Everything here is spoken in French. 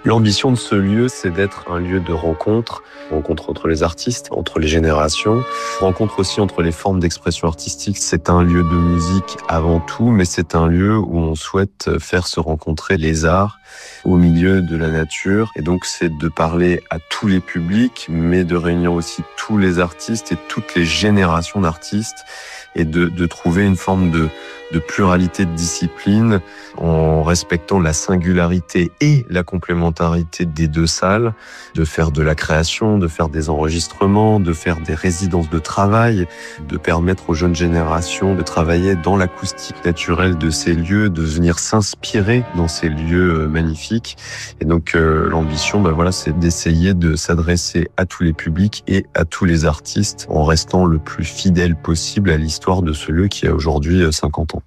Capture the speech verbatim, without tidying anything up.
L'ambition de ce lieu, c'est d'être un lieu de rencontre, rencontre entre les artistes, entre les générations, rencontre aussi entre les formes d'expression artistique. C'est un lieu de musique avant tout, mais c'est un lieu où on souhaite faire se rencontrer les arts au milieu de la nature. Et donc, c'est de parler à tous les publics, mais de réunir aussi tous les artistes et toutes les générations d'artistes et de, de trouver une forme de, de pluralité de disciplines en respectant la singularité et la complémentarité des deux salles, de faire de la création, de faire des enregistrements, de faire des résidences de travail, de permettre aux jeunes générations de travailler dans l'acoustique naturelle de ces lieux, de venir s'inspirer dans ces lieux magnifiques. Et donc euh, l'ambition, ben voilà, c'est d'essayer de s'adresser à tous les publics et à tous les artistes en restant le plus fidèle possible à l'histoire de ce lieu qui a aujourd'hui cinquante ans.